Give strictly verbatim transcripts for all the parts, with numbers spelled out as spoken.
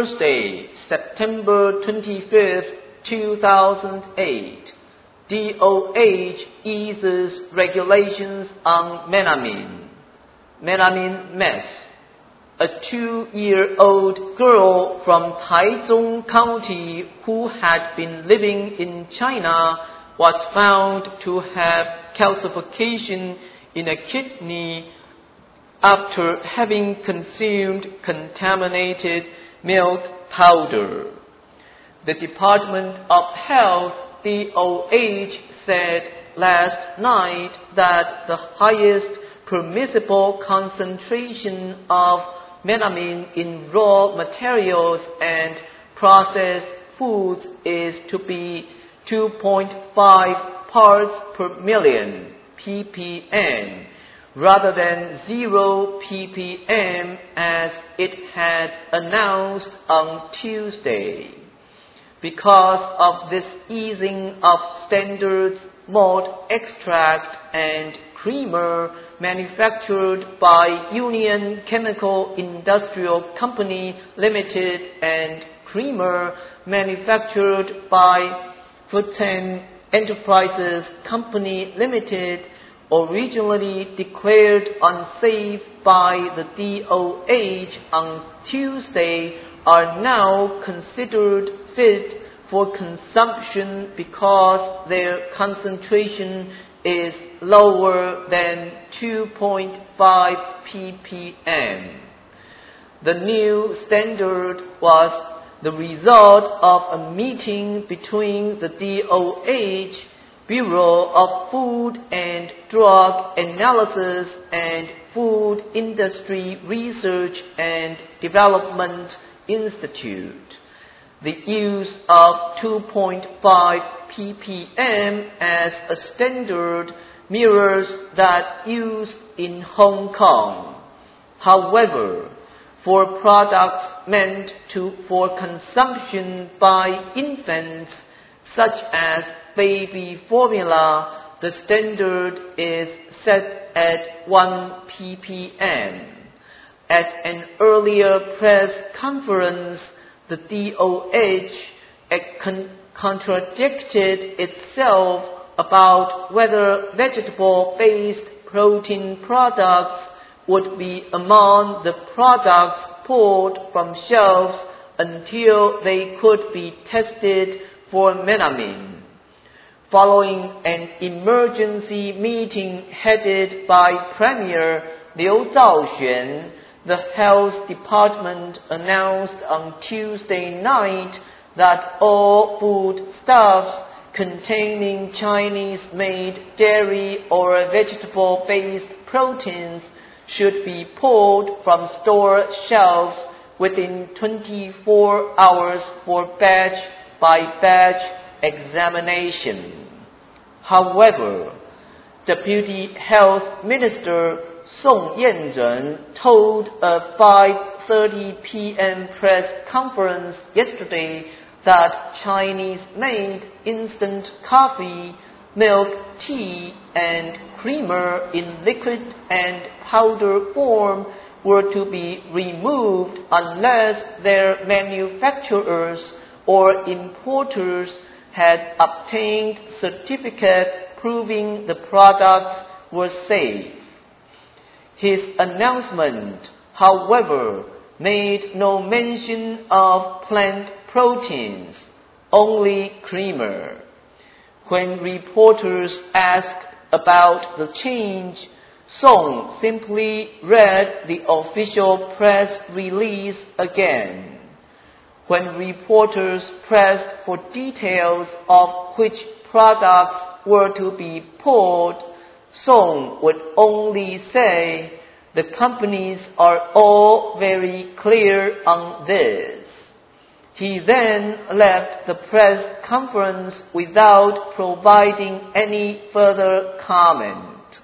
Thursday, September twenty-fifth, two thousand eight, D O H eases regulations on melamine. Melamine mess. A two-year-old girl from Taichung County who had been living in China was found to have calcification in a kidney after having consumed contaminated milk powder. The Department of Health, D O H, said last night that the highest permissible concentration of melamine in raw materials and processed foods is to be two point five parts per million, ppm, rather than zero ppm as it had announced on Tuesday. Because of this easing of standards, malt extract and creamer manufactured by Union Chemical Industrial Company Limited and creamer manufactured by Fujian Enterprises Company Limited, originally declared unsafe by the D O H on Tuesday, are now considered fit for consumption because their concentration is lower than two point five ppm. The new standard was the result of a meeting between the D O H, Bureau of Food and Drug Analysis, and Food Industry Research and Development Institute. The use of two point five ppm as a standard mirrors that used in Hong Kong. However, for products meant to, for consumption by infants, such as baby formula, the standard is set at one ppm. At an earlier press conference, the D O H con- contradicted itself about whether vegetable-based protein products would be among the products pulled from shelves until they could be tested for melamine. Following an emergency meeting headed by Premier Liu Zhaoxuan, the Health Department announced on Tuesday night that all foodstuffs containing Chinese-made dairy or vegetable-based proteins should be pulled from store shelves within twenty-four hours for batch-by-batch examination. However, Deputy Health Minister Song Yanzhen told a five thirty p.m. press conference yesterday that Chinese-made instant coffee, milk tea, and creamer in liquid and powder form were to be removed unless their manufacturers or importers had obtained certificates proving the products were safe. His announcement, however, made no mention of plant proteins, only creamer. When reporters asked about the change, Song simply read the official press release again. When reporters pressed for details of which products were to be pulled, Song would only say, "The companies are all very clear on this." He then left the press conference without providing any further comment.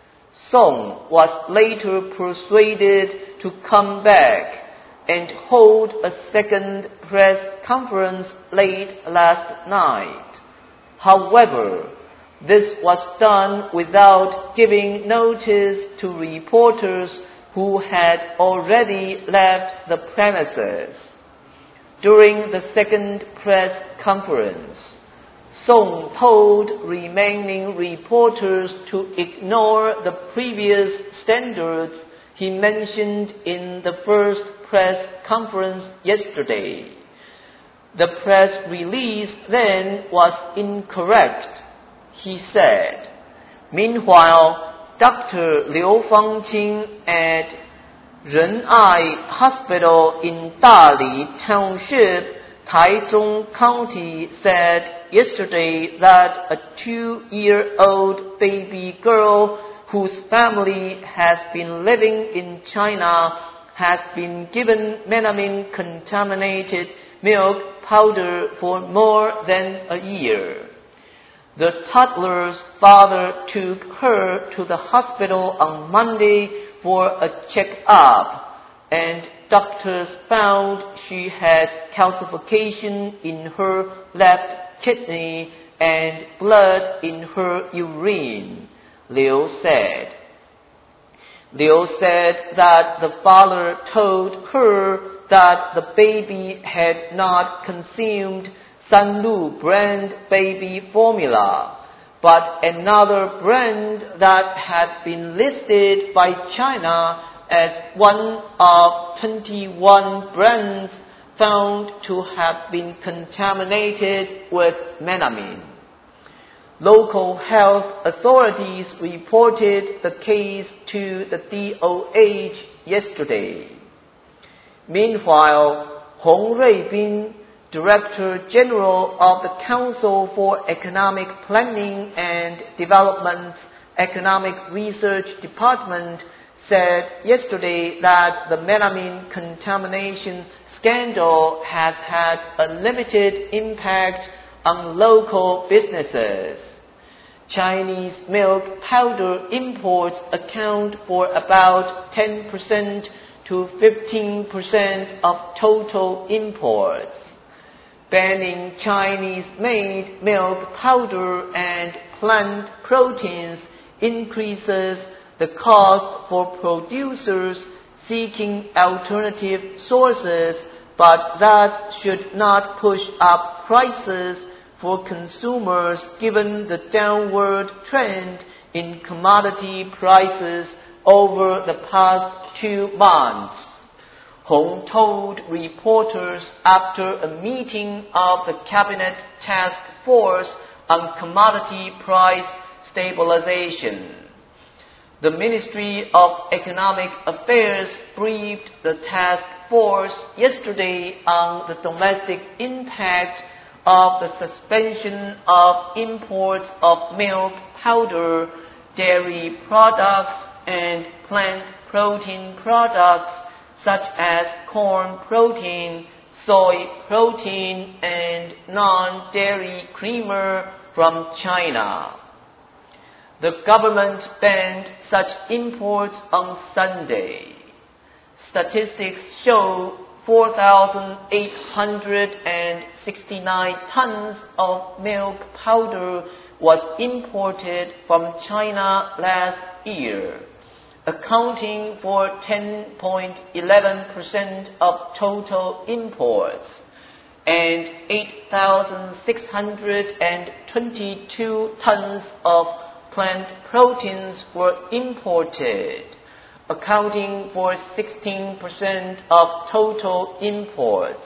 Song was later persuaded to come back and hold a second press conference late last night. However, this was done without giving notice to reporters who had already left the premises. During the second press conference, Song told remaining reporters to ignore the previous standards he mentioned in the first press conference yesterday. The press release then was incorrect, he said. Meanwhile, Doctor Liu Fangqing at Ren'ai Hospital in Dali Township, Taichung County, said yesterday that a two-year-old baby girl whose family has been living in China has been given melamine contaminated milk powder for more than a year. The toddler's father took her to the hospital on Monday for a check-up, and doctors found she had calcification in her left kidney and blood in her urine, Liu said. Liu said that the father told her that the baby had not consumed Sanlu brand baby formula, but another brand that had been listed by China as one of twenty-one brands found to have been contaminated with melamine. Local health authorities reported the case to the D O H yesterday. Meanwhile, Hong Ruibin, Director General of the Council for Economic Planning and Development's Economic Research Department, said yesterday that the melamine contamination scandal has had a limited impact on local businesses. Chinese milk powder imports account for about ten percent to fifteen percent of total imports. Banning Chinese-made milk powder and plant proteins increases the cost for producers seeking alternative sources, but that should not push up prices for consumers given the downward trend in commodity prices over the past two months. Hong told reporters after a meeting of the Cabinet Task Force on Commodity Price Stabilization. The Ministry of Economic Affairs briefed the task force yesterday on the domestic impact of the suspension of imports of milk powder, dairy products, and plant protein products such as corn protein, soy protein, and non-dairy creamer from China. The government banned such imports on Sunday. Statistics show four thousand eight hundred sixty-nine tons of milk powder was imported from China last year, accounting for ten point one one percent of total imports, and eight thousand six hundred twenty-two tons of plant proteins were imported, accounting for sixteen percent of total imports.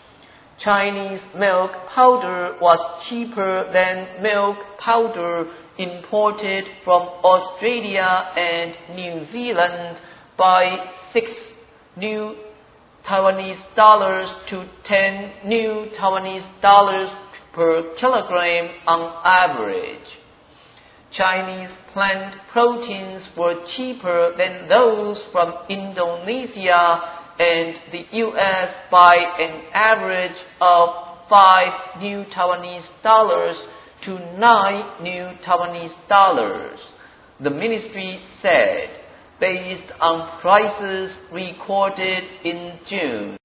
Chinese milk powder was cheaper than milk powder imported from Australia and New Zealand by six new Taiwanese dollars to ten new Taiwanese dollars per kilogram on average. Chinese plant proteins were cheaper than those from Indonesia and the U S by an average of five new Taiwanese dollars to nine new Taiwanese dollars, the ministry said, based on prices recorded in June.